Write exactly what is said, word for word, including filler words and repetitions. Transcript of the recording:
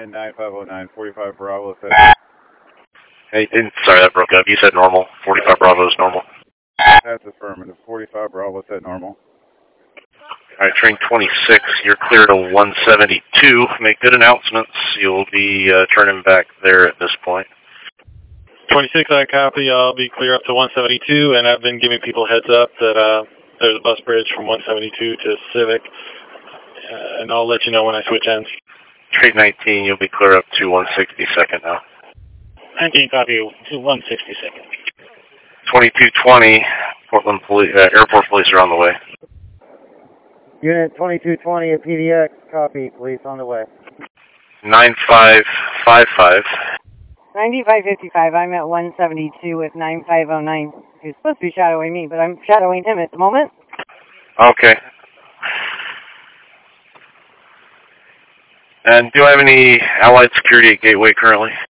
And nine five oh nine, forty-five Bravo set. Hey, and, sorry, that broke up. You said normal. forty-five Bravo is normal. That's affirmative. forty-five Bravo set normal. All right, train twenty-six, you're clear to one seventy-two. Make good announcements. You'll be uh, turning back there at this point. twenty-six, I copy. I'll be clear up to one seventy-two, and I've been giving people heads up that uh, there's a bus bridge from one seventy-two to Civic, uh, and I'll let you know when I switch ends. Train nineteen, you'll be clear up to one sixty-second now. nineteen, copy to one sixty-second. twenty-two twenty, Portland Police, uh, Airport Police are on the way. Unit twenty-two twenty at P D X, copy, police on the way. nine five five five. ninety-five fifty-five, I'm at one seventy-two with nine five oh nine. He's supposed to be shadowing me, but I'm shadowing him at the moment. Okay. And do I have any Allied security at Gateway currently?